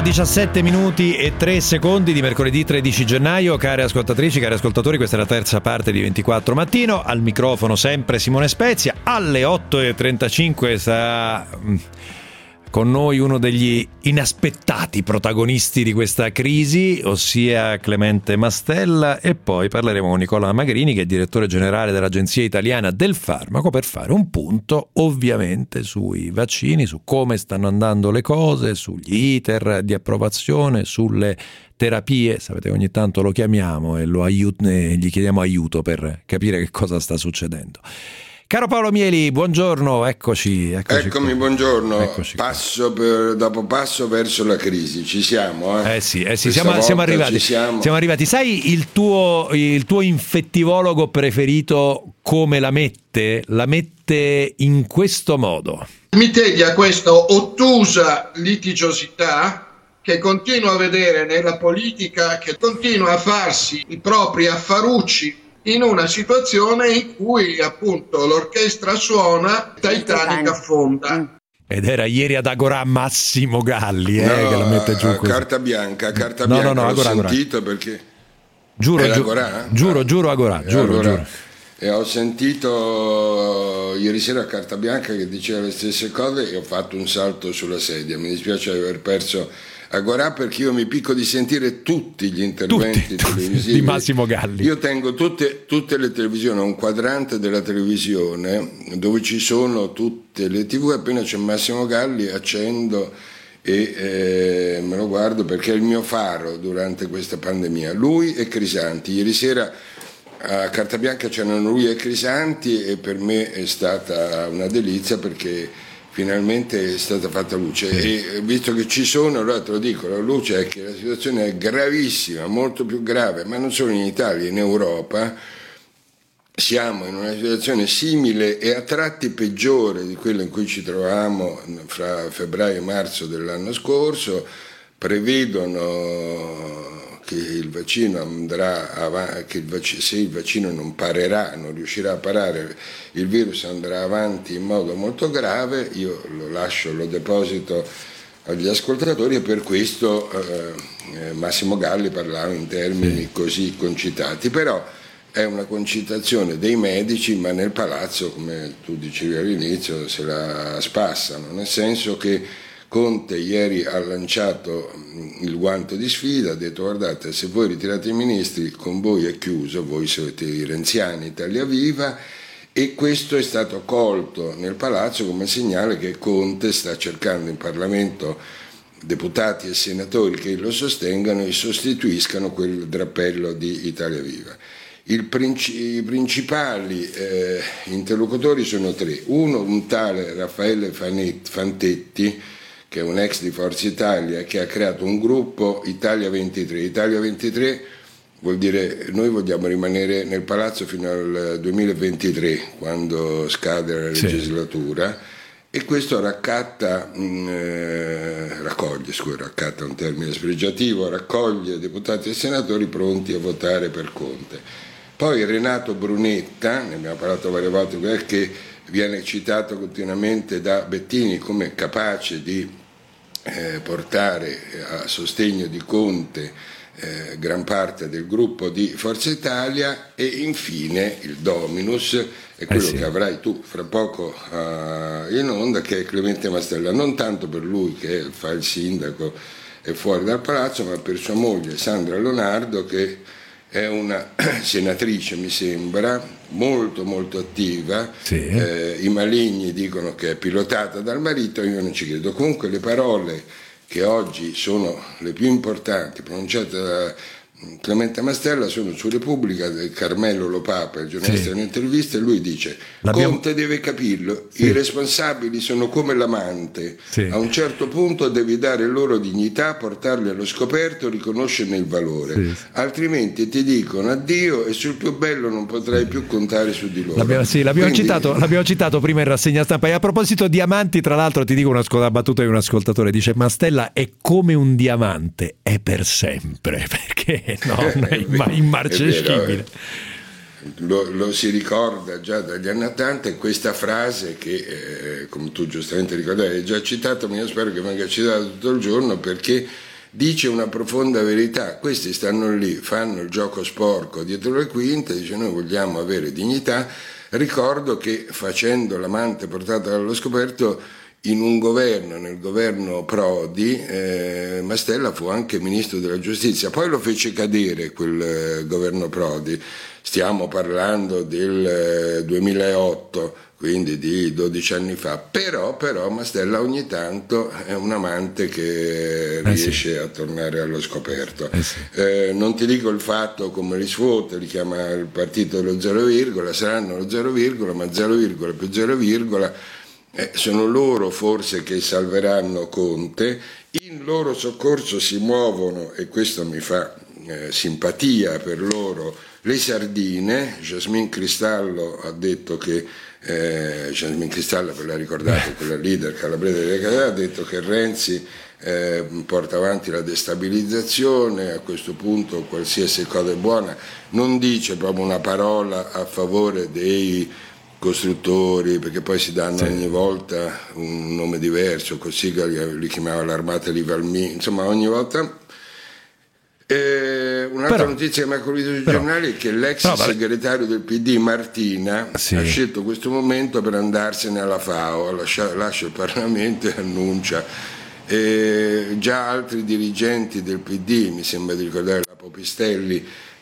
17 minuti e 3 secondi di mercoledì 13 gennaio. Care ascoltatrici, cari ascoltatori, questa è la terza parte di 24 Mattino. Al microfono sempre Simone Spezia. Alle 8.35 sarà con noi uno degli inaspettati protagonisti di questa crisi, ossia Clemente Mastella, e poi parleremo con Nicola Magrini, che è direttore generale dell'Agenzia Italiana del Farmaco, per fare un punto ovviamente sui vaccini, su come stanno andando le cose, sugli iter di approvazione, sulle terapie. Sapete, ogni tanto lo chiamiamo e gli chiediamo aiuto per capire che cosa sta succedendo. Caro Paolo Mieli, buongiorno, eccoci Eccomi, qui. Buongiorno. Eccoci dopo passo verso la crisi, ci siamo. Sì, siamo arrivati. Siamo arrivati. Sai il tuo infettivologo preferito come la mette? La mette in questo modo. Mi teglia questa ottusa litigiosità che continuo a vedere nella politica, che continua a farsi i propri affarucci in una situazione in cui appunto l'orchestra suona, Titanic affonda. Ed era ieri ad Agorà Massimo Galli che la mette giù così. Carta bianca, no, l'ho Agorà. sentito perché giuro Agorà. E ho sentito ieri sera a Carta Bianca che diceva le stesse cose e ho fatto un salto sulla sedia. Mi dispiace aver perso Agorà, perché io mi picco di sentire tutti gli interventi televisivi di Massimo Galli. Io tengo tutte le televisioni, ho un quadrante della televisione dove ci sono tutte le TV, appena c'è Massimo Galli accendo e me lo guardo, perché è il mio faro durante questa pandemia, lui e Crisanti. Ieri sera a Carta Bianca c'erano lui e Crisanti e per me è stata una delizia, perché finalmente è stata fatta luce. E visto che ci sono, allora te lo dico, la luce è che la situazione è gravissima, molto più grave, ma non solo in Italia, in Europa siamo in una situazione simile e a tratti peggiore di quella in cui ci trovavamo fra febbraio e marzo dell'anno scorso. Prevedono che il vaccino andrà avanti, se il vaccino non riuscirà a parare, il virus andrà avanti in modo molto grave. Io lo deposito agli ascoltatori e per questo Massimo Galli parlava in termini così concitati, però è una concitazione dei medici, ma nel palazzo, come tu dicevi all'inizio, se la spassano, nel senso che Conte ieri ha lanciato il guanto di sfida, ha detto: guardate, se voi ritirate i ministri, con voi è chiuso, voi siete i renziani, Italia Viva. E questo è stato colto nel palazzo come segnale che Conte sta cercando in Parlamento deputati e senatori che lo sostengano e sostituiscano quel drappello di Italia Viva. I principali interlocutori sono tre: uno, un tale Raffaele Fantetti, che è un ex di Forza Italia, che ha creato un gruppo Italia 23. Italia 23 vuol dire noi vogliamo rimanere nel palazzo fino al 2023, quando scade la legislatura, e questo raccoglie è un termine spregiativo, raccoglie deputati e senatori pronti a votare per Conte. Poi Renato Brunetta, ne abbiamo parlato varie volte, che viene citato continuamente da Bettini come capace di portare a sostegno di Conte gran parte del gruppo di Forza Italia. E infine il dominus è quello che avrai tu fra poco in onda, che è Clemente Mastella, non tanto per lui che fa il sindaco e fuori dal palazzo, ma per sua moglie Sandra Leonardo, che è una senatrice, mi sembra, molto molto attiva. I maligni dicono che è pilotata dal marito, io non ci credo. Comunque le parole che oggi sono le più importanti pronunciate da Clemente Mastella sono su Repubblica, Carmelo Lopapa, il giornalista, in un'intervista, e lui dice: Conte deve capirlo, i responsabili sono come l'amante, a un certo punto devi dare loro dignità, portarli allo scoperto, riconoscerne il valore, altrimenti ti dicono addio e sul più bello non potrai più contare su di loro. L'abbiamo citato prima in rassegna stampa. E a proposito di amanti, tra l'altro, ti dico una battuta di un ascoltatore, dice: Mastella è come un diamante, è per sempre, perché non è immarcescibile. Lo si ricorda già dagli anni '80, e questa frase che come tu giustamente ricordavi è già citata, ma io spero che venga citata tutto il giorno, perché dice una profonda verità. Questi stanno lì, fanno il gioco sporco dietro le quinte, dice noi vogliamo avere dignità. Ricordo che facendo l'amante portata allo scoperto in un governo, nel governo Prodi, Mastella fu anche ministro della giustizia, poi lo fece cadere quel governo Prodi, stiamo parlando del 2008, quindi di 12 anni fa, però Mastella ogni tanto è un amante che riesce a tornare allo scoperto. Non ti dico il fatto come li svuota, li chiama il partito dello 0, saranno lo 0, ma 0, più 0, sono loro forse che salveranno Conte. In loro soccorso si muovono, e questo mi fa simpatia per loro, le sardine. Jasmine Cristallo ha detto che Jasmine Cristallo, ve la ricordate, quella leader calabrese, ha detto che Renzi porta avanti la destabilizzazione, a questo punto qualsiasi cosa è buona, non dice proprio una parola a favore dei costruttori, perché poi si danno ogni volta un nome diverso, così li chiamava l'Armata di Valmy, insomma ogni volta. Un'altra notizia che mi ha colpito sui giornali è che l'ex segretario del PD Martina ha scelto questo momento per andarsene alla FAO, lascia il Parlamento e annuncia. Già altri dirigenti del PD, mi sembra di ricordare la Popistelli,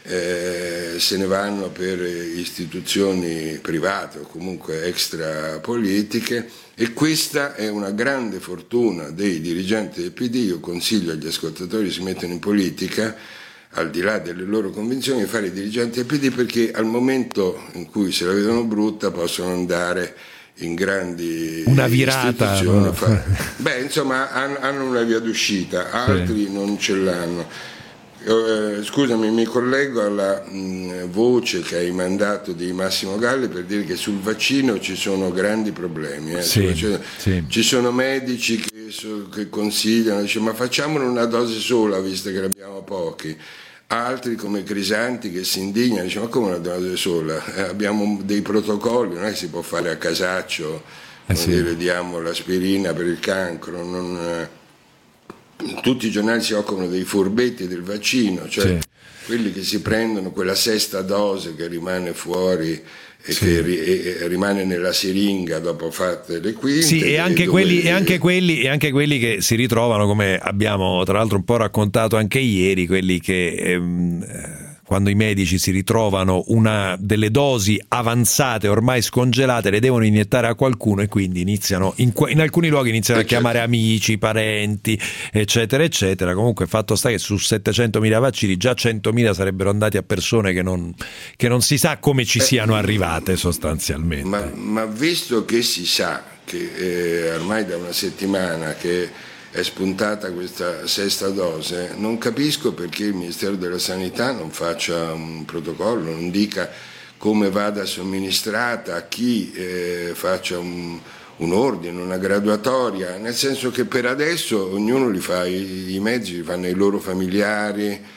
se ne vanno per istituzioni private o comunque extrapolitiche, e questa è una grande fortuna dei dirigenti del PD. Io consiglio agli ascoltatori che si mettono in politica, al di là delle loro convinzioni, di fare i dirigenti del PD, perché al momento in cui se la vedono brutta possono andare in grandi istituzioni, insomma hanno una via d'uscita, altri non ce l'hanno. Scusami, mi collego alla voce che hai mandato di Massimo Galli per dire che sul vaccino ci sono grandi problemi. Ci sono medici che consigliano, dice, ma facciamone una dose sola visto che ne abbiamo pochi. Altri come Crisanti che si indignano, dice, ma come una dose sola? Abbiamo dei protocolli, non è che si può fare a casaccio, diamo l'aspirina per il cancro, tutti i giornali si occupano dei furbetti del vaccino, cioè quelli che si prendono quella sesta dose che rimane fuori e che rimane nella siringa dopo fatte le quinte. E anche quelli che si ritrovano, come abbiamo tra l'altro un po' raccontato anche ieri, quelli che quando i medici si ritrovano una delle dosi avanzate ormai scongelate, le devono iniettare a qualcuno, e quindi iniziano in alcuni luoghi iniziano a chiamare amici, parenti, eccetera eccetera. Comunque fatto sta che su 700.000 vaccini già 100.000 sarebbero andati a persone che non si sa come ci siano arrivate sostanzialmente. Ma visto che si sa che ormai da una settimana che è spuntata questa sesta dose, non capisco perché il Ministero della Sanità non faccia un protocollo, non dica come vada somministrata, a chi, faccia un ordine, una graduatoria, nel senso che per adesso ognuno li fa, i mezzi li fanno i loro familiari.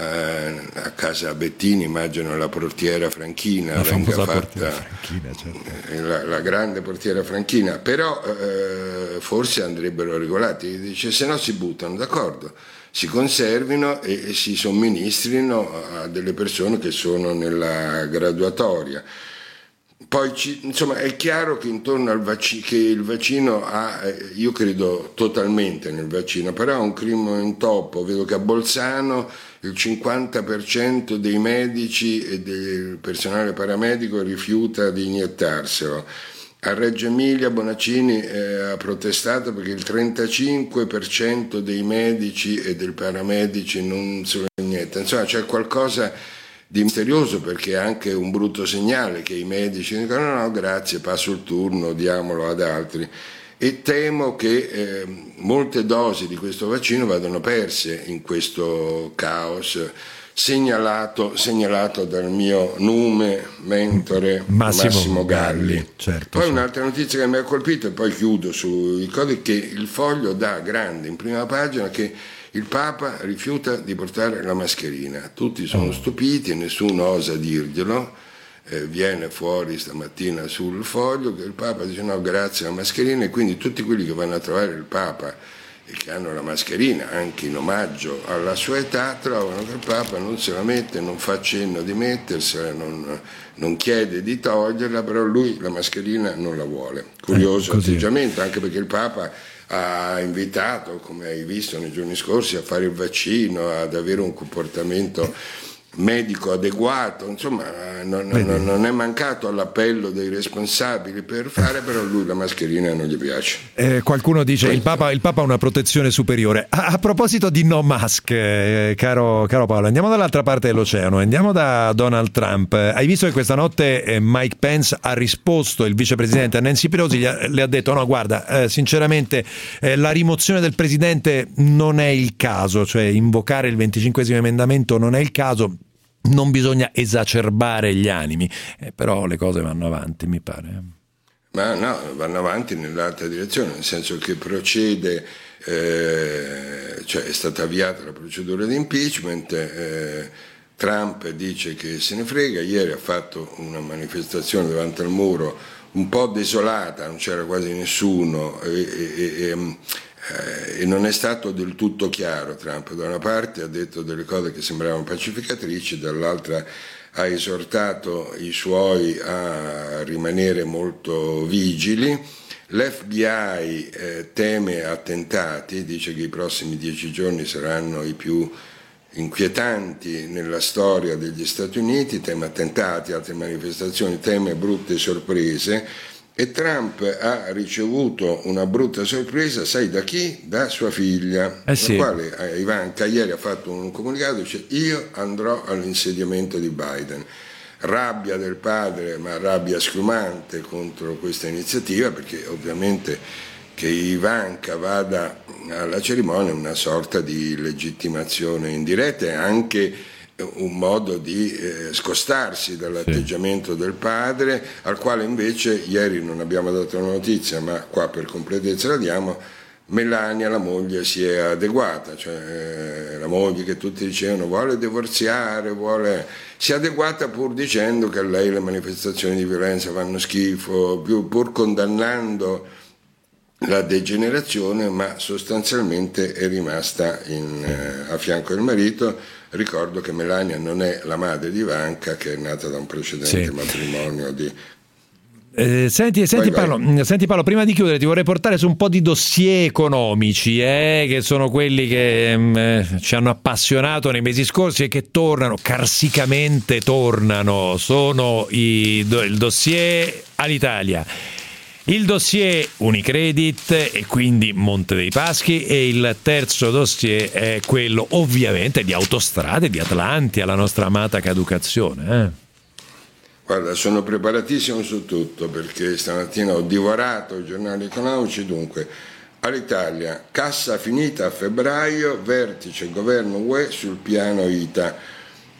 A casa Bettini immagino la portiera Franchina venga fatta, la grande portiera Franchina, però forse andrebbero regolati. Dice, se no si buttano, d'accordo, si conservino e si somministrino a delle persone che sono nella graduatoria. Poi insomma è chiaro che intorno al vaccino, che il vaccino ha, io credo totalmente nel vaccino, però ha un crimine in topo. Vedo che a Bolzano il 50% dei medici e del personale paramedico rifiuta di iniettarselo. A Reggio Emilia Bonaccini ha protestato perché il 35% dei medici e dei paramedici non se lo inietta. Insomma c'è qualcosa di misterioso, perché è anche un brutto segnale che i medici dicono no grazie, passo il turno, diamolo ad altri, e temo che molte dosi di questo vaccino vadano perse in questo caos segnalato dal mio mentore Massimo Galli. Poi un'altra notizia che mi ha colpito, e poi chiudo sui codi, che il Foglio dà grande in prima pagina che il Papa rifiuta di portare la mascherina. Tutti sono stupiti e nessuno osa dirglielo. Viene fuori stamattina sul Foglio che il Papa dice no grazie alla mascherina, e quindi tutti quelli che vanno a trovare il Papa e che hanno la mascherina anche in omaggio alla sua età, trovano che il Papa non se la mette, non fa cenno di mettersela, non chiede di toglierla, però lui la mascherina non la vuole. Curioso atteggiamento, anche perché il Papa ha invitato, come hai visto nei giorni scorsi, a fare il vaccino, ad avere un comportamento medico adeguato, insomma non è mancato all'appello dei responsabili per fare, però lui la mascherina non gli piace. Qualcuno dice il Papa ha una protezione superiore. A proposito di no mask, caro Paolo, andiamo dall'altra parte dell'oceano, andiamo da Donald Trump. Hai visto che questa notte Mike Pence ha risposto, il vicepresidente a Nancy Pelosi, le ha detto no guarda, sinceramente la rimozione del presidente non è il caso, cioè invocare il 25esimo emendamento non è il caso, non bisogna esacerbare gli animi, però le cose vanno avanti, mi pare. Ma no, vanno avanti nell'altra direzione, nel senso che procede, cioè è stata avviata la procedura di impeachment, Trump dice che se ne frega, ieri ha fatto una manifestazione davanti al muro un po' desolata, non c'era quasi nessuno e non è stato del tutto chiaro Trump. Da una parte ha detto delle cose che sembravano pacificatrici, dall'altra ha esortato i suoi a rimanere molto vigili. L'FBI teme attentati, dice che i prossimi 10 giorni saranno i più inquietanti nella storia degli Stati Uniti, teme attentati, altre manifestazioni, teme brutte sorprese. E Trump ha ricevuto una brutta sorpresa, sai da chi? Da sua figlia, sì. La quale Ivanka ieri ha fatto un comunicato, dice io andrò all'insediamento di Biden. Rabbia del padre, ma rabbia schiumante contro questa iniziativa, perché ovviamente che Ivanka vada alla cerimonia è una sorta di legittimazione indiretta e anche un modo di scostarsi dall'atteggiamento del padre, al quale invece ieri non abbiamo dato la notizia, ma qua per completezza la diamo. Melania, la moglie, si è adeguata, cioè la moglie che tutti dicevano vuole divorziare, si è adeguata pur dicendo che a lei le manifestazioni di violenza fanno schifo, pur condannando la degenerazione, ma sostanzialmente è rimasta a fianco del marito. Ricordo che Melania non è la madre di Ivanka, che è nata da un precedente matrimonio di... Senti Paolo, prima di chiudere ti vorrei portare su un po' di dossier economici che sono quelli che ci hanno appassionato nei mesi scorsi e che carsicamente tornano. Sono il dossier Alitalia, il dossier Unicredit e quindi Monte dei Paschi, e il terzo dossier è quello ovviamente di Autostrade, di Atlantia, la nostra amata caducazione. Guarda, sono preparatissimo su tutto perché stamattina ho divorato i giornali economici. Dunque, Alitalia, cassa finita a febbraio, vertice governo UE sul piano ITA.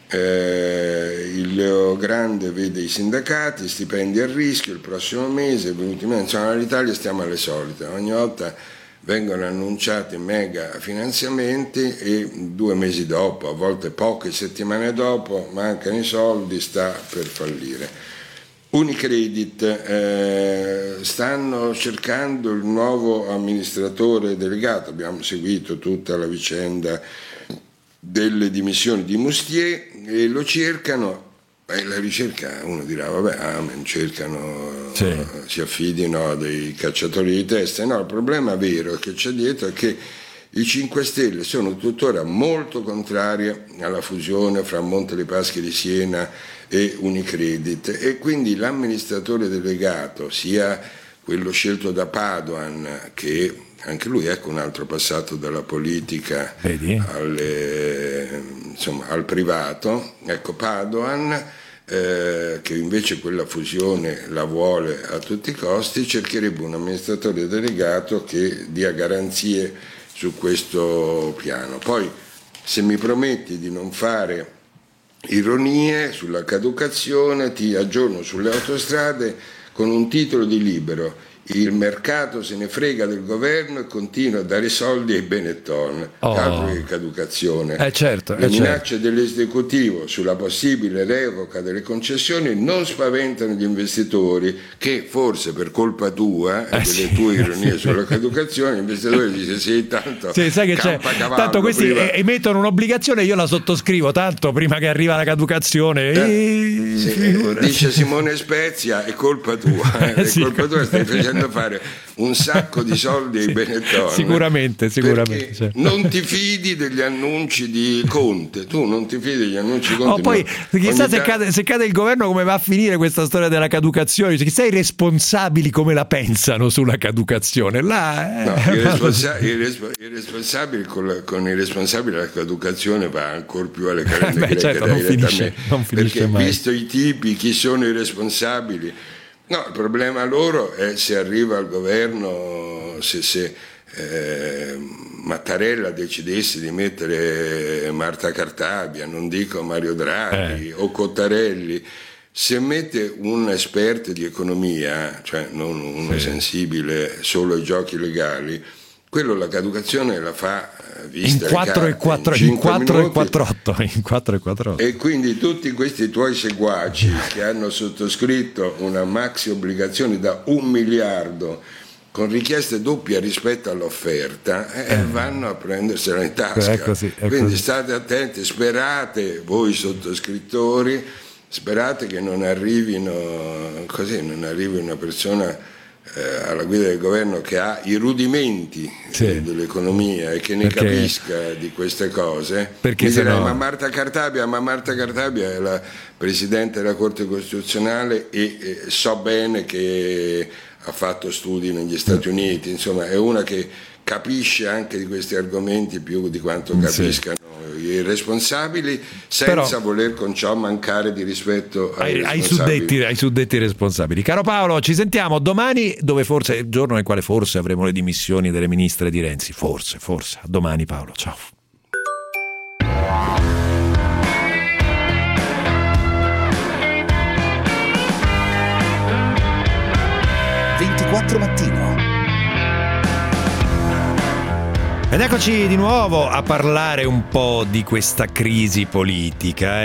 Il Leo Grande vede i sindacati, stipendi a rischio il prossimo mese, insomma all'Italia stiamo alle solite, ogni volta vengono annunciati mega finanziamenti e 2 mesi dopo, a volte poche settimane dopo, mancano i soldi, sta per fallire. Unicredit, stanno cercando il nuovo amministratore delegato, abbiamo seguito tutta la vicenda delle dimissioni di Mustier e lo cercano. La ricerca, uno dirà vabbè, cercano, si affidino a dei cacciatori di teste. No, il problema vero che c'è dietro è che i 5 Stelle sono tuttora molto contrari alla fusione fra Monte dei Paschi di Siena e Unicredit, e quindi l'amministratore delegato, sia quello scelto da Padoan, che anche lui un altro passato dalla politica al privato, Padoan, che invece quella fusione la vuole a tutti i costi, cercherebbe un amministratore delegato che dia garanzie su questo piano. Poi, se mi prometti di non fare ironie sulla caducazione, ti aggiorno sulle autostrade con un titolo di Libero: il mercato se ne frega del governo e continua a dare soldi ai Benetton, altro che caducazione. Certo, le minacce dell'esecutivo sulla possibile revoca delle concessioni non spaventano gli investitori, che forse per colpa tua e delle tue ironie sulla caducazione, gli investitori dicono sì, tanto sai che c'è, tanto questi prima... emettono un'obbligazione, io la sottoscrivo, tanto prima che arriva la caducazione. Dice Simone Spezia, è colpa tua, è colpa tua, stai facendo fare un sacco di soldi ai Benetton. Sicuramente. Certo. Non ti fidi degli annunci di Conte, tu non ti fidi degli annunci di Conte. Poi chissà se cade il governo come va a finire questa storia della caducazione, chissà i responsabili come la pensano sulla caducazione. I responsabili con i responsabili della caducazione va ancora più alle carene greche, certo, non finisce perché mai. Visto i tipi, chi sono i responsabili. No, il problema loro è se arriva al governo, se Mattarella decidesse di mettere Marta Cartabia, non dico Mario Draghi o Cottarelli, se mette un esperto di economia, cioè non uno sensibile solo ai giochi legali, quello la caducazione la fa vista in 4 e 4. E quindi tutti questi tuoi seguaci che hanno sottoscritto una maxi obbligazione da 1 miliardo con richieste doppie rispetto all'offerta, vanno a prendersela in tasca. Quindi state attenti, sperate voi sottoscrittori, sperate che non arrivino una persona alla guida del governo che ha i rudimenti dell'economia e che ne capisca di queste cose, perché mi direi ma Marta Cartabia è la Presidente della Corte Costituzionale e so bene che ha fatto studi negli Stati Uniti, insomma è una che capisce anche di questi argomenti più di quanto capiscano i responsabili, senza voler con ciò mancare di rispetto ai suddetti responsabili. Caro Paolo, ci sentiamo domani, dove forse è il giorno nel quale forse avremo le dimissioni delle ministre di Renzi, forse. A domani Paolo, ciao. Mattino. Ed eccoci di nuovo a parlare un po' di questa crisi politica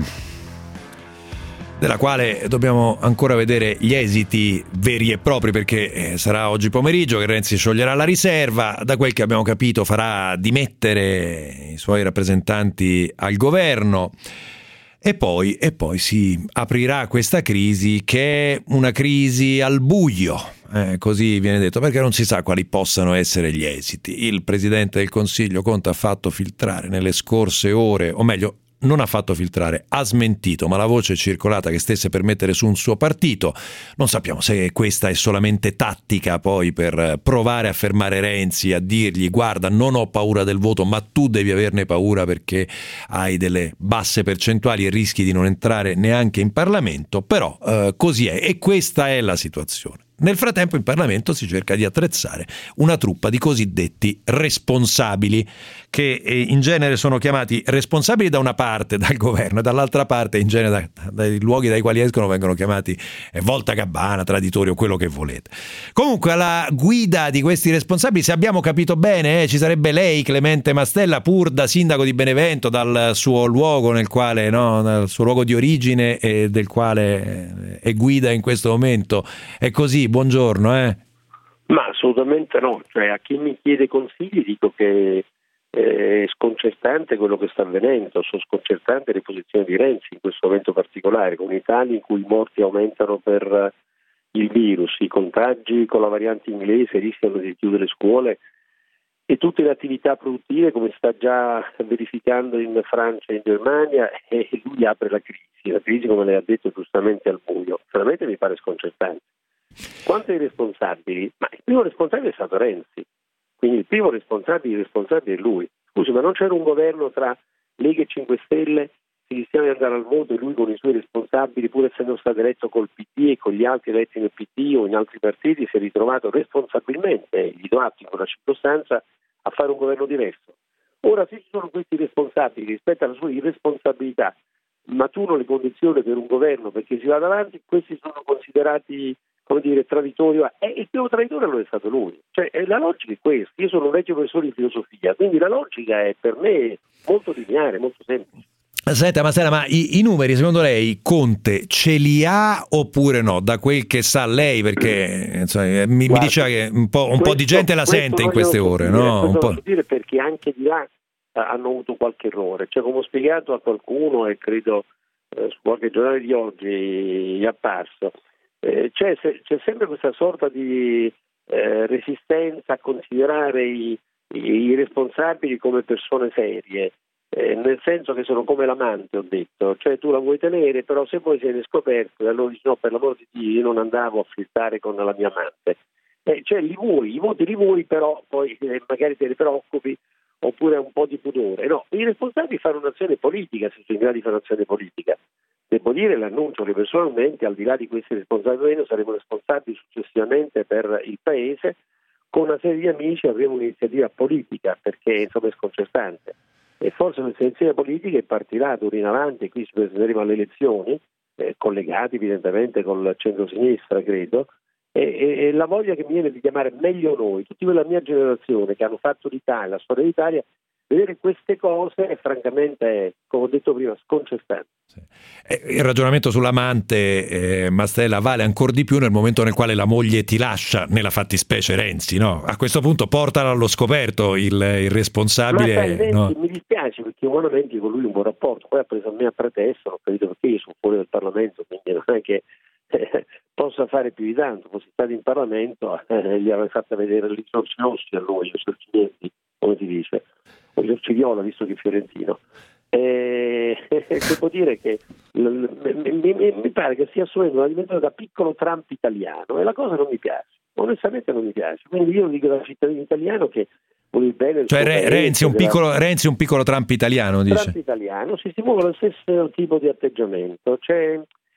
della quale dobbiamo ancora vedere gli esiti veri e propri, perché sarà oggi pomeriggio che Renzi scioglierà la riserva, da quel che abbiamo capito farà dimettere i suoi rappresentanti al governo. E poi si aprirà questa crisi, che è una crisi al buio, così viene detto, perché non si sa quali possano essere gli esiti. Il Presidente del Consiglio Conte ha fatto filtrare nelle scorse ore, o meglio, non ha fatto filtrare, ha smentito, ma la voce è circolata che stesse per mettere su un suo partito. Non sappiamo se questa è solamente tattica poi per provare a fermare Renzi, a dirgli guarda, non ho paura del voto, ma tu devi averne paura perché hai delle basse percentuali e rischi di non entrare neanche in Parlamento, però così è, e questa è la situazione. Nel frattempo in Parlamento si cerca di attrezzare una truppa di cosiddetti responsabili, che in genere sono chiamati responsabili da una parte dal governo e dall'altra parte in genere dai luoghi dai quali escono vengono chiamati voltagabbana, traditori o quello che volete. Comunque alla guida di questi responsabili, se abbiamo capito bene, ci sarebbe lei, Clemente Mastella, pur da sindaco di Benevento, dal suo luogo dal suo luogo di origine e del quale è guida in questo momento. È così, buongiorno. Ma assolutamente no, cioè a chi mi chiede consigli dico che è sconcertante quello che sta avvenendo, sono sconcertanti le posizioni di Renzi in questo momento particolare, con un'Italia in cui i morti aumentano per il virus, i contagi con la variante inglese rischiano di chiudere scuole e tutte le attività produttive come sta già verificando in Francia e in Germania, e lui apre la crisi come lei ha detto giustamente al buio. Veramente mi pare sconcertante. Quanto ai responsabili, ma il primo responsabile è stato Renzi, quindi il primo responsabile è lui. Scusi, ma non c'era un governo tra Lega e 5 Stelle, si rischiava di andare al voto e lui con i suoi responsabili, pur essendo stato eletto col PD e con gli altri eletti nel PD o in altri partiti, si è ritrovato responsabilmente, gli do atto in quella circostanza, a fare un governo diverso. Ora, se ci sono questi responsabili rispetto alla sua irresponsabilità maturano le condizioni per un governo perché si vada avanti, questi sono considerati traditorio, e il primo traditore lo è stato lui. Cioè, la logica è questa. Io sono un vecchio professore di filosofia, quindi la logica è per me molto lineare, molto semplice. Senta, ma i numeri, secondo lei, Conte ce li ha oppure no? Da quel che sa lei, perché insomma, mi diceva che un po' di gente la sente in queste ore, no? Questo lo so dire perché anche di là hanno avuto qualche errore. Cioè, come ho spiegato a qualcuno, e credo su qualche giornale di oggi è apparso, c'è sempre questa sorta di resistenza a considerare i responsabili come persone serie. Nel senso che sono come l'amante, ho detto, cioè tu la vuoi tenere, però se poi sei scoperto e allora dici no, per l'amor di Dio, io non andavo a flirtare con la mia amante, cioè i voti li vuoi, però poi magari te ne preoccupi, oppure un po' di pudore. No, i responsabili fanno un'azione politica, se sono in grado di fare un'azione politica. Devo dire, l'annuncio che personalmente, al di là di questi responsabili, saremo responsabili successivamente per il Paese. Con una serie di amici avremo un'iniziativa politica, perché insomma è sconcertante. E forse questa iniziativa politica partirà d'ora in avanti, qui ci presenteremo alle elezioni, collegati evidentemente col centro-sinistra, credo, e la voglia che mi viene di chiamare meglio noi, tutti quella mia generazione che hanno fatto l'Italia, la storia d'Italia, vedere queste cose è francamente, come ho detto prima, sconcertante. Il ragionamento sull'amante, Mastella, vale ancora di più nel momento nel quale la moglie ti lascia, nella fattispecie Renzi, no? A questo punto portala allo scoperto il responsabile. Ma Renzi, no? Mi dispiace perché umanamente con lui un buon rapporto, poi ha preso a me a pretesto, non ho capito perché io sono fuori dal Parlamento, quindi non è che possa fare più di tanto. Fossi stato in Parlamento gli avrei fatto vedere gli sorci a lui, gli sorcinietti, come si dice, o gli orciviola, visto che è fiorentino. Devo dire che mi pare che stia assumendo una dimensione da piccolo Trump italiano e la cosa non mi piace, onestamente non mi piace. Quindi io dico da cittadino italiano che vuole il bene, cioè Renzi un piccolo Trump italiano, dice. Trump italiano, si muove lo stesso tipo di atteggiamento, cioè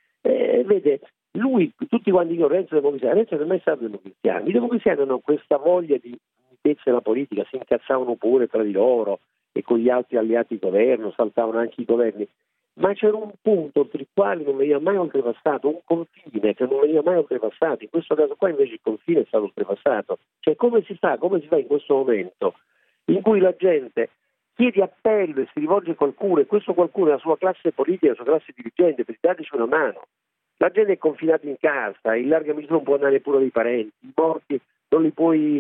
vede, lui, tutti quanti dicono Renzi è democristiano, Renzi non è mai stato democristiano. I democristiani hanno questa voglia di mitezza della politica, si incazzavano pure tra di loro e con gli altri alleati di governo, saltavano anche i governi, ma c'era un punto oltre il quale non veniva mai oltrepassato, un confine che non veniva mai oltrepassato. In questo caso qua invece il confine è stato oltrepassato. Cioè come si fa in questo momento in cui la gente chiede appello e si rivolge a qualcuno, e questo qualcuno è la sua classe politica, la sua classe dirigente, per dateci una mano. La gente è confinata in casa, in larga misura non può andare neppure dai parenti, i morti non li puoi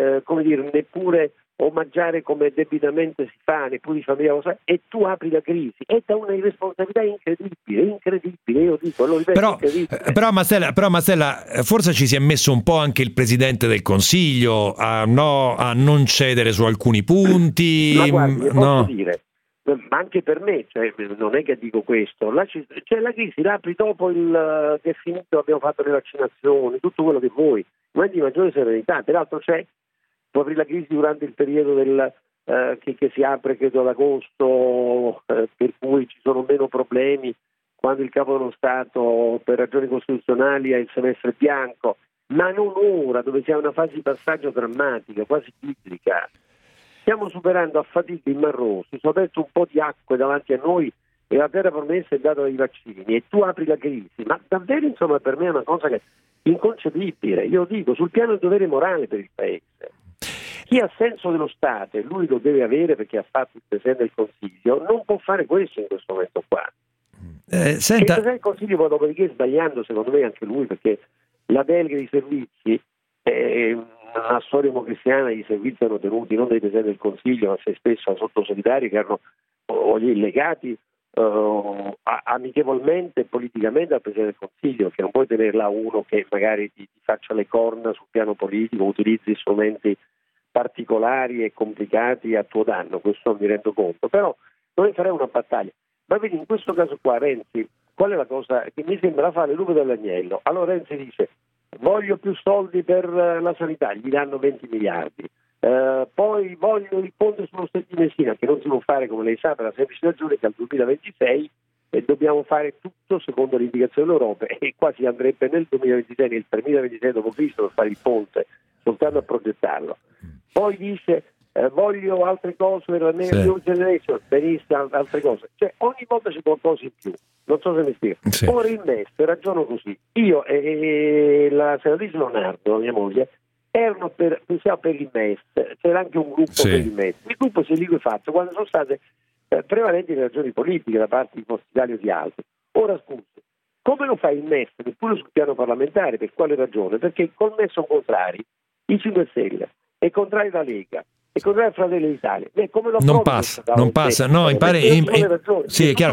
neppure omaggiare come debitamente si fa, neppure di famiglia, e tu apri la crisi. È da una irresponsabilità incredibile, io dico, lo ripeto, però Mastella, forse ci si è messo un po' anche il Presidente del Consiglio a non cedere su alcuni punti. Ma guardi, posso dire, ma anche per me, cioè, non è che dico questo, la crisi la apri dopo che è finito, abbiamo fatto le vaccinazioni, tutto quello che vuoi, ma è di maggiore serenità. Peraltro può aprire la crisi durante il periodo che si apre, credo, ad agosto, per cui ci sono meno problemi, quando il Capo dello Stato per ragioni costituzionali ha il semestre bianco, ma non ora, dove siamo in una fase di passaggio drammatica, quasi biblica. Stiamo superando a fatica il Mar Rosso, si sono aperte un po' di acque davanti a noi e la terra promessa è data dai vaccini, e tu apri la crisi. Ma davvero, insomma, per me è una cosa che è inconcepibile. Io dico, sul piano del dovere morale per il Paese, chi ha senso dello Stato, e lui lo deve avere perché ha fatto il Presidente del Consiglio, non può fare questo in questo momento qua. Il Presidente del Consiglio poi dopodiché, sbagliando secondo me anche lui, perché la delega dei servizi è una storia democristiana, i servizi hanno tenuti non dai Presidenti del Consiglio, ma se spesso a sottosegretari che erano legati amichevolmente e politicamente al Presidente del Consiglio, che non puoi tenerla uno che magari ti faccia le corna sul piano politico, utilizzi strumenti particolari e complicati a tuo danno, questo mi rendo conto, però noi faremo una battaglia. Ma vedi, in questo caso qua Renzi, qual è la cosa che mi sembra fare lupo dell'agnello? Allora Renzi dice: voglio più soldi per la sanità, gli danno 20 miliardi, poi voglio il ponte sullo Stretto di Messina, che non si può fare, come lei sa, per la semplice ragione che al 2026 dobbiamo fare tutto secondo le indicazioni dell'Europa, e qua si andrebbe nel 2026, nel 3026 d.C. per fare il ponte, soltanto a progettarlo. Poi dice voglio altre cose per la mia new generation, benissimo, altre cose. Cioè ogni volta c'è qualcosa in più, non so se mi spiego. Ora il MES, ragiono così, io e la senatrice Leonardo, mia moglie, erano pensiamo per il MES, c'era anche un gruppo per il MES, il gruppo si è liquefatto quando sono state prevalenti le ragioni politiche da parte di Forza Italia o di altri. Ora scusi, come lo fa il MES, neppure sul piano parlamentare, per quale ragione? Perché col MES sono contrari i 5 Stelle, è contrari la Lega, è contrario Fratelli d'Italia. Come lo non passa, no, sì, è chiaro,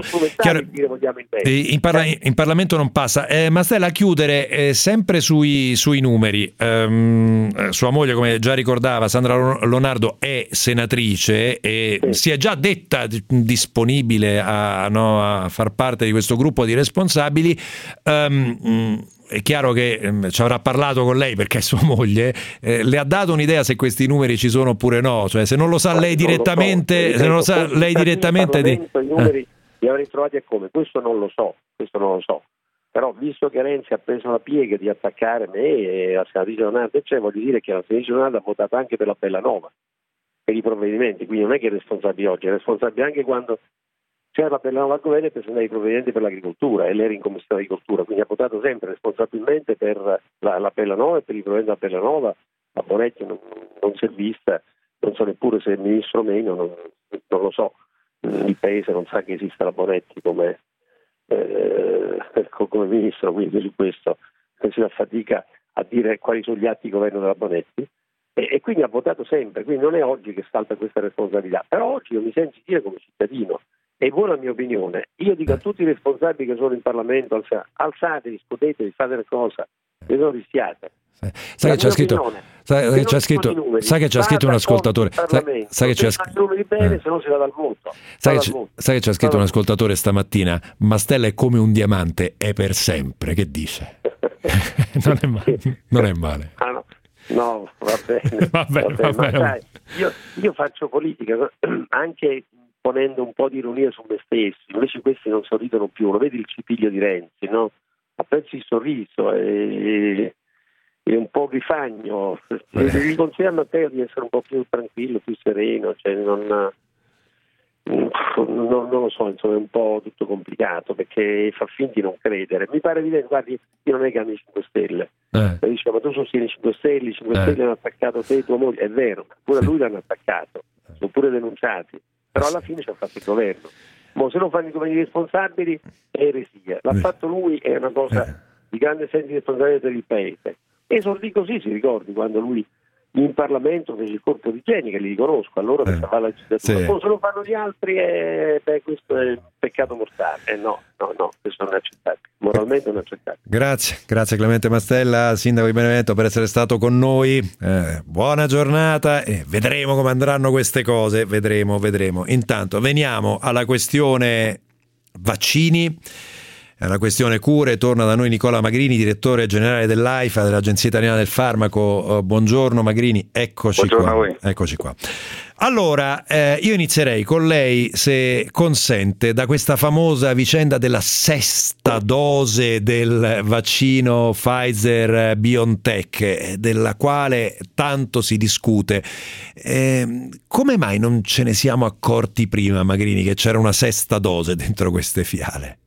in Parlamento non passa. Mastella, a chiudere sempre sui numeri, sua moglie, come già ricordava Sandra Lonardo, è senatrice e si è già detta disponibile a far parte di questo gruppo di responsabili. È chiaro che ci avrà parlato con lei perché è sua moglie, le ha dato un'idea se questi numeri ci sono oppure no, cioè se non lo sa lei direttamente, i numeri li avrei trovati a come, questo non lo so, però visto che Renzi ha preso la piega di attaccare me e la senatrice Leonardo, voglio dire che la senatrice Leonardo ha votato anche per la Bellanova, per i provvedimenti, quindi non è che è responsabile oggi, è responsabile anche quando c'era la Bellanova al governo e presentava i provvedimenti per l'agricoltura e lei era in commissione agricoltura, quindi ha votato sempre responsabilmente per la Bellanova e per i provvedimenti della Bellanova. La Bonetti non si è vista, non so neppure se è ministro o meno, non lo so, il paese non sa che esista la Bonetti come ministro, quindi su questo si fa fatica a dire quali sono gli atti di governo della Bonetti e quindi ha votato sempre, quindi non è oggi che salta questa responsabilità, però oggi io mi sento dire come cittadino. E buona la mia opinione, io dico a tutti i responsabili che sono in Parlamento, alzatevi, scuotetevi, fate una cosa, ve lo rischiate. Sai che c'è scritto un ascoltatore, sai che c'è scritto un ascoltatore stamattina, Mastella è come un diamante, è per sempre, che dice? non è male. No, va bene. Va bene. Ma sai, io faccio politica anche ponendo un po' di ironia su me stesso, invece questi non sorridono più, lo vedi il cipiglio di Renzi, no? Apprezzi il sorriso e un po' rifagno, gli consigliamo a te di essere un po' più tranquillo, più sereno, cioè non lo so, insomma è un po' tutto complicato perché fa finta di non credere. Mi pare evidente, guardi, io non è che amo i 5 Stelle, dice, ma tu sostieni i 5 Stelle, i 5 Stelle hanno attaccato te e tua moglie, è vero, pure lui l'hanno attaccato, sono pure denunciati. Però alla fine ci ha fatto il governo. Ma se non fanno i governi responsabili è eresia. L'ha fatto lui, è una cosa di grande senso di responsabilità per il paese. Esordì così, si ricordi, quando lui in Parlamento fece il corpo di Geni, che li riconosco, allora per salvare la legislatura. Se lo fanno gli altri, questo è peccato mortale. No, questo non è accettabile. Moralmente non è accettabile. Grazie Clemente Mastella, sindaco di Benevento, per essere stato con noi. Buona giornata e vedremo come andranno queste cose, vedremo. Intanto veniamo alla questione vaccini. La questione cure, torna da noi Nicola Magrini, direttore generale dell'AIFA, dell'Agenzia Italiana del Farmaco. Buongiorno Magrini, eccoci qua. Allora, io inizierei con lei, se consente, da questa famosa vicenda della sesta dose del vaccino Pfizer-BioNTech, della quale tanto si discute. Come mai non ce ne siamo accorti prima, Magrini, che c'era una sesta dose dentro queste fiale?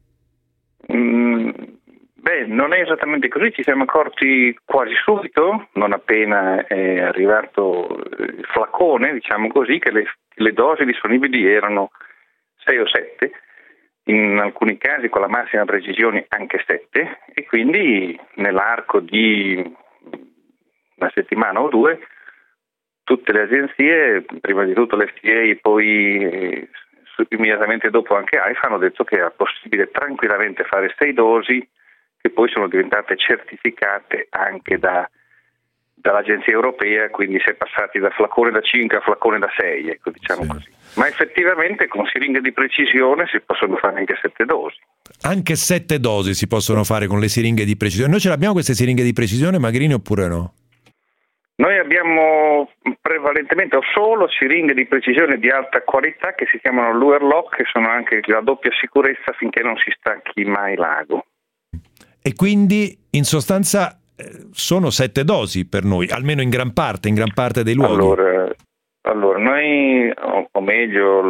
Non è esattamente così, ci siamo accorti quasi subito, non appena è arrivato il flacone, diciamo così, che le dosi disponibili erano 6 o 7, in alcuni casi con la massima precisione anche 7, e quindi nell'arco di una settimana o due tutte le agenzie, prima di tutto l'FDA e poi immediatamente dopo anche AIFA, hanno detto che era possibile tranquillamente fare 6 dosi che poi sono diventate certificate anche dall'Agenzia Europea, quindi si è passati da flacone da 5 a flacone da 6, ecco, diciamo così. Ma effettivamente con siringhe di precisione si possono fare anche 7 dosi. Anche 7 dosi si possono fare con le siringhe di precisione. Noi ce l'abbiamo queste siringhe di precisione, Magrini, oppure no? Noi abbiamo prevalentemente o solo siringhe di precisione di alta qualità che si chiamano Luer Lock, che sono anche la doppia sicurezza finché non si stacchi mai l'ago. E quindi in sostanza sono 7 dosi per noi, almeno in gran parte dei luoghi. Allora, noi, o meglio,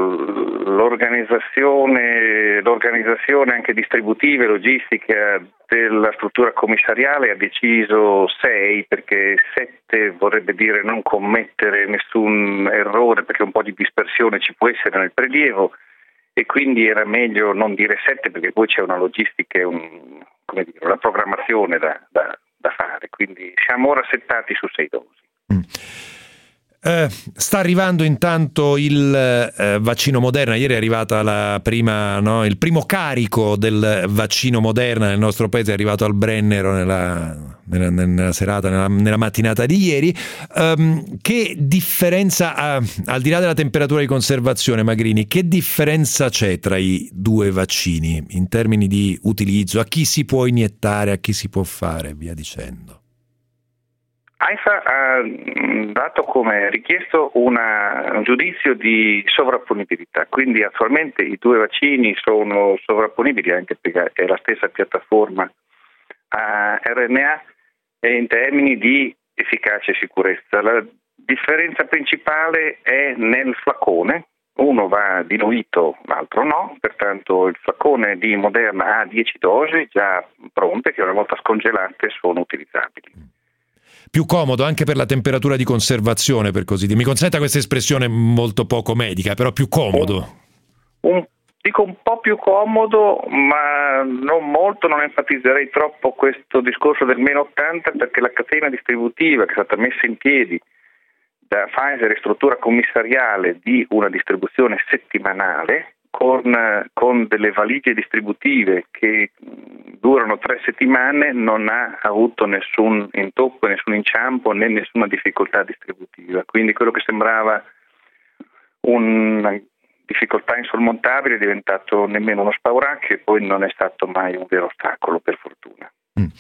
l'organizzazione anche distributiva e logistica della struttura commissariale ha deciso 6, perché 7 vorrebbe dire non commettere nessun errore, perché un po' di dispersione ci può essere nel prelievo, e quindi era meglio non dire 7, perché poi c'è una logistica e una programmazione da fare. Quindi siamo ora settati su 6 dosi. Sta arrivando intanto il vaccino Moderna. Ieri è arrivata il primo carico del vaccino Moderna nel nostro paese, è arrivato al Brennero nella serata, nella mattinata di ieri. Che differenza, al di là della temperatura di conservazione, Magrini, che differenza c'è tra i due vaccini in termini di utilizzo? A chi si può iniettare, a chi si può fare, via dicendo? AIFA ha dato come richiesto un giudizio di sovrapponibilità, quindi attualmente i due vaccini sono sovrapponibili, anche perché è la stessa piattaforma a RNA, e in termini di efficacia e sicurezza. La differenza principale è nel flacone, uno va diluito, l'altro no, pertanto il flacone di Moderna ha 10 dosi già pronte che una volta scongelate sono utilizzabili. Più comodo anche per la temperatura di conservazione, per così dire. Mi consenta questa espressione molto poco medica, però più comodo. Dico un po' più comodo, ma non molto, non enfatizzerei troppo questo discorso del -80, perché la catena distributiva che è stata messa in piedi da Pfizer e struttura commissariale di una distribuzione settimanale con delle valigie distributive che durano 3 settimane non ha avuto nessun intoppo, nessun inciampo né nessuna difficoltà distributiva. Quindi quello che sembrava una difficoltà insormontabile è diventato nemmeno uno spauracchio e poi non è stato mai un vero ostacolo, per fortuna.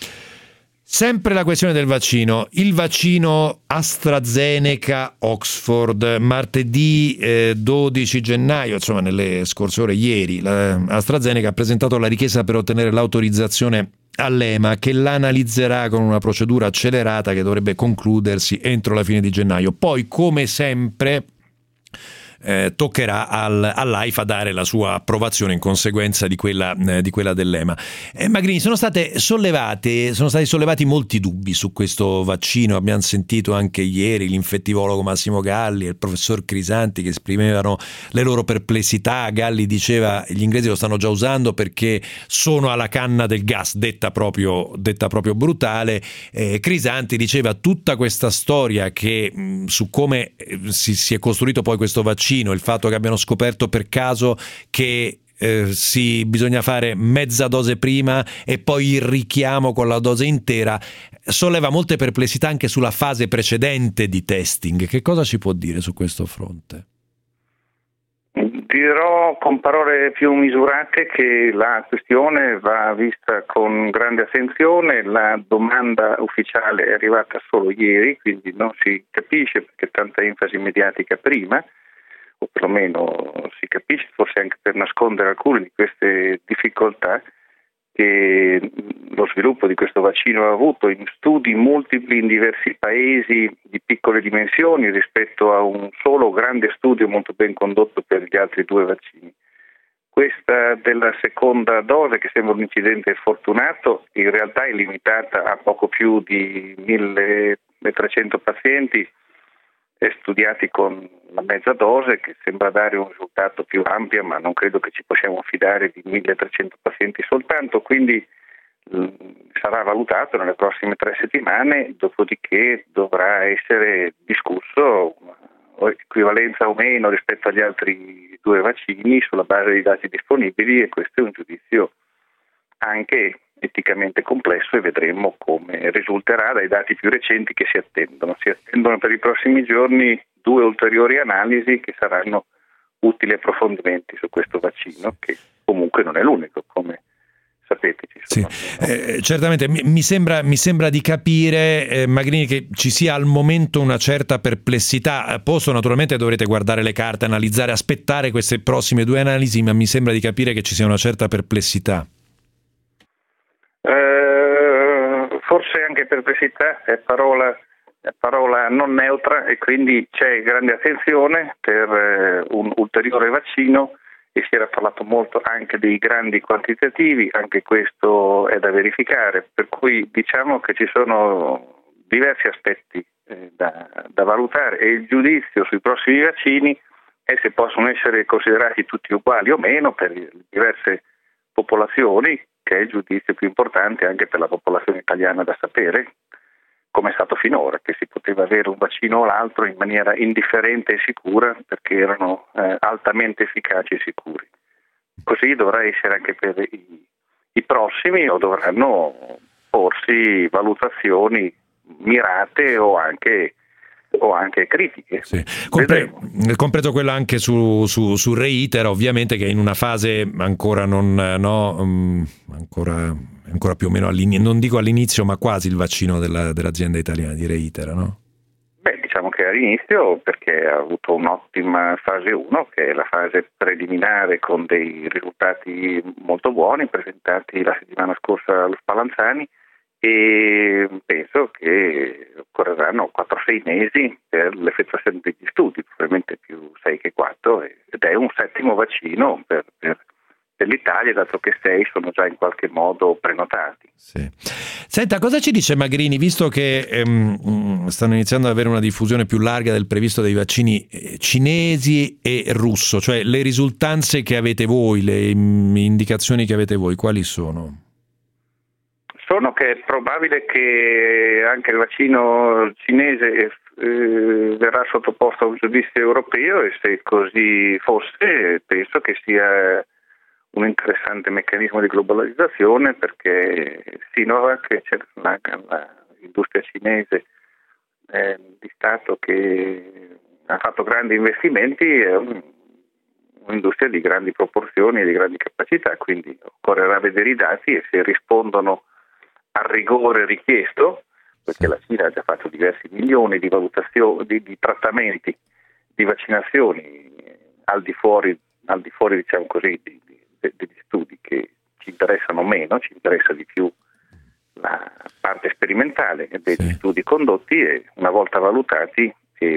Sempre la questione del vaccino. Il vaccino AstraZeneca-Oxford, martedì 12 gennaio, insomma nelle scorse ore, ieri, AstraZeneca ha presentato la richiesta per ottenere l'autorizzazione all'EMA, che l'analizzerà con una procedura accelerata che dovrebbe concludersi entro la fine di gennaio. Poi, come sempre, toccherà all'AIFA dare la sua approvazione in conseguenza di quella dell'EMA. Magrini, sono stati sollevati molti dubbi su questo vaccino. Abbiamo sentito anche ieri l'infettivologo Massimo Galli e il professor Crisanti che esprimevano le loro perplessità. Galli diceva: gli inglesi lo stanno già usando perché sono alla canna del gas, detta proprio brutale. Crisanti diceva: tutta questa storia che su come si è costruito poi questo vaccino, il fatto che abbiano scoperto per caso che bisogna fare mezza dose prima e poi il richiamo con la dose intera, solleva molte perplessità anche sulla fase precedente di testing. Che cosa ci può dire su questo fronte? Dirò con parole più misurate che la questione va vista con grande attenzione. La domanda ufficiale è arrivata solo ieri, quindi non si capisce perché tanta enfasi mediatica prima, o perlomeno si capisce, forse anche per nascondere alcune di queste difficoltà che lo sviluppo di questo vaccino ha avuto in studi multipli in diversi paesi di piccole dimensioni rispetto a un solo grande studio molto ben condotto per gli altri due vaccini. Questa della seconda dose, che sembra un incidente fortunato, in realtà è limitata a poco più di 1.300 pazienti studiati con la mezza dose, che sembra dare un risultato più ampio, ma non credo che ci possiamo fidare di 1.300 pazienti soltanto, quindi sarà valutato nelle prossime 3 settimane, dopodiché dovrà essere discusso equivalenza o meno rispetto agli altri 2 vaccini sulla base dei dati disponibili, e questo è un giudizio anche eticamente complesso e vedremo come risulterà dai dati più recenti che si attendono. Si attendono per i prossimi giorni 2 ulteriori analisi che saranno utili approfondimenti su questo vaccino, che comunque non è l'unico, come sapete. Sì. Certamente mi sembra di capire, Magrini, che ci sia al momento una certa perplessità. Posto, naturalmente dovrete guardare le carte, analizzare, aspettare queste prossime 2 analisi, ma mi sembra di capire che ci sia una certa perplessità. Forse anche perplessità è parola parola non neutra e quindi c'è grande attenzione per un ulteriore vaccino e si era parlato molto anche dei grandi quantitativi, anche questo è da verificare, per cui diciamo che ci sono diversi aspetti da valutare e il giudizio sui prossimi vaccini è se possono essere considerati tutti uguali o meno per diverse popolazioni, che è il giudizio più importante anche per la popolazione italiana da sapere, come è stato finora, che si poteva avere un vaccino o l'altro in maniera indifferente e sicura perché erano altamente efficaci e sicuri. Così dovrà essere anche per i prossimi, o dovranno porsi valutazioni mirate o anche critiche. Sì. Compreso quello anche su Reiter, ovviamente, che è in una fase ancora ancora più o meno non dico all'inizio, ma quasi il vaccino dell'azienda italiana di Reiter, no? Beh, diciamo che all'inizio, perché ha avuto un'ottima fase 1, che è la fase preliminare con dei risultati molto buoni presentati la settimana scorsa allo Spallanzani, e penso che occorreranno 4-6 mesi per l'effettuazione degli studi, probabilmente più 6 che 4, ed è un settimo vaccino per l'Italia, dato che 6 sono già in qualche modo prenotati. Sì. Senta, cosa ci dice Magrini, visto che stanno iniziando ad avere una diffusione più larga del previsto dei vaccini cinesi e russo, cioè le risultanze che avete voi, le indicazioni che avete voi, quali sono? Sono che è probabile che anche il vaccino cinese verrà sottoposto a un giudizio europeo, e se così fosse penso che sia un interessante meccanismo di globalizzazione, perché Sinovac, c'è l'industria cinese di Stato che ha fatto grandi investimenti, è un'industria di grandi proporzioni e di grandi capacità, quindi occorrerà vedere i dati e se rispondono al rigore richiesto, perché la Cina ha già fatto diversi milioni di valutazioni, di trattamenti, di vaccinazioni al di fuori diciamo così degli studi che ci interessano meno, ci interessa di più la parte sperimentale degli studi condotti, e una volta valutati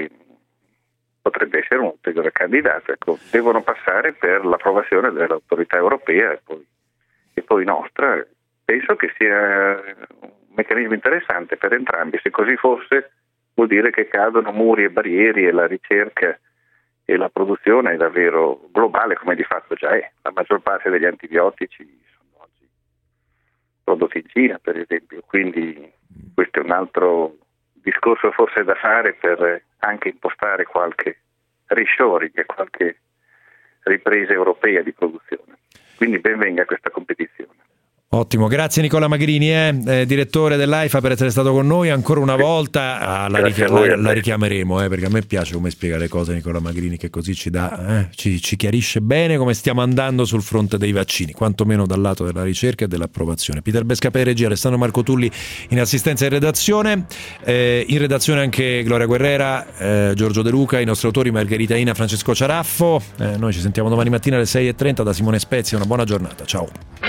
potrebbe essere un ulteriore candidato. Ecco, devono passare per l'approvazione dell'autorità europea e poi nostra. Penso che sia un meccanismo interessante per entrambi. Se così fosse, vuol dire che cadono muri e barriere e la ricerca e la produzione è davvero globale, come di fatto già è. La maggior parte degli antibiotici sono oggi prodotti in Cina, per esempio, quindi questo è un altro discorso forse da fare per anche impostare qualche reshoring e qualche ripresa europea di produzione. Quindi ben venga questa competizione. Ottimo, grazie Nicola Magrini, direttore dell'AIFA, per essere stato con noi ancora una volta. La richiameremo, perché a me piace come spiega le cose Nicola Magrini, che così ci chiarisce bene come stiamo andando sul fronte dei vaccini, quantomeno dal lato della ricerca e dell'approvazione. Peter Bescapè in regia, Alessandro Marco Tulli in assistenza e redazione, in redazione anche Gloria Guerrera, Giorgio De Luca, i nostri autori Margherita Ina, Francesco Ciaraffo. Noi ci sentiamo domani mattina alle 6:30 da Simone Spezia. Una buona giornata, ciao.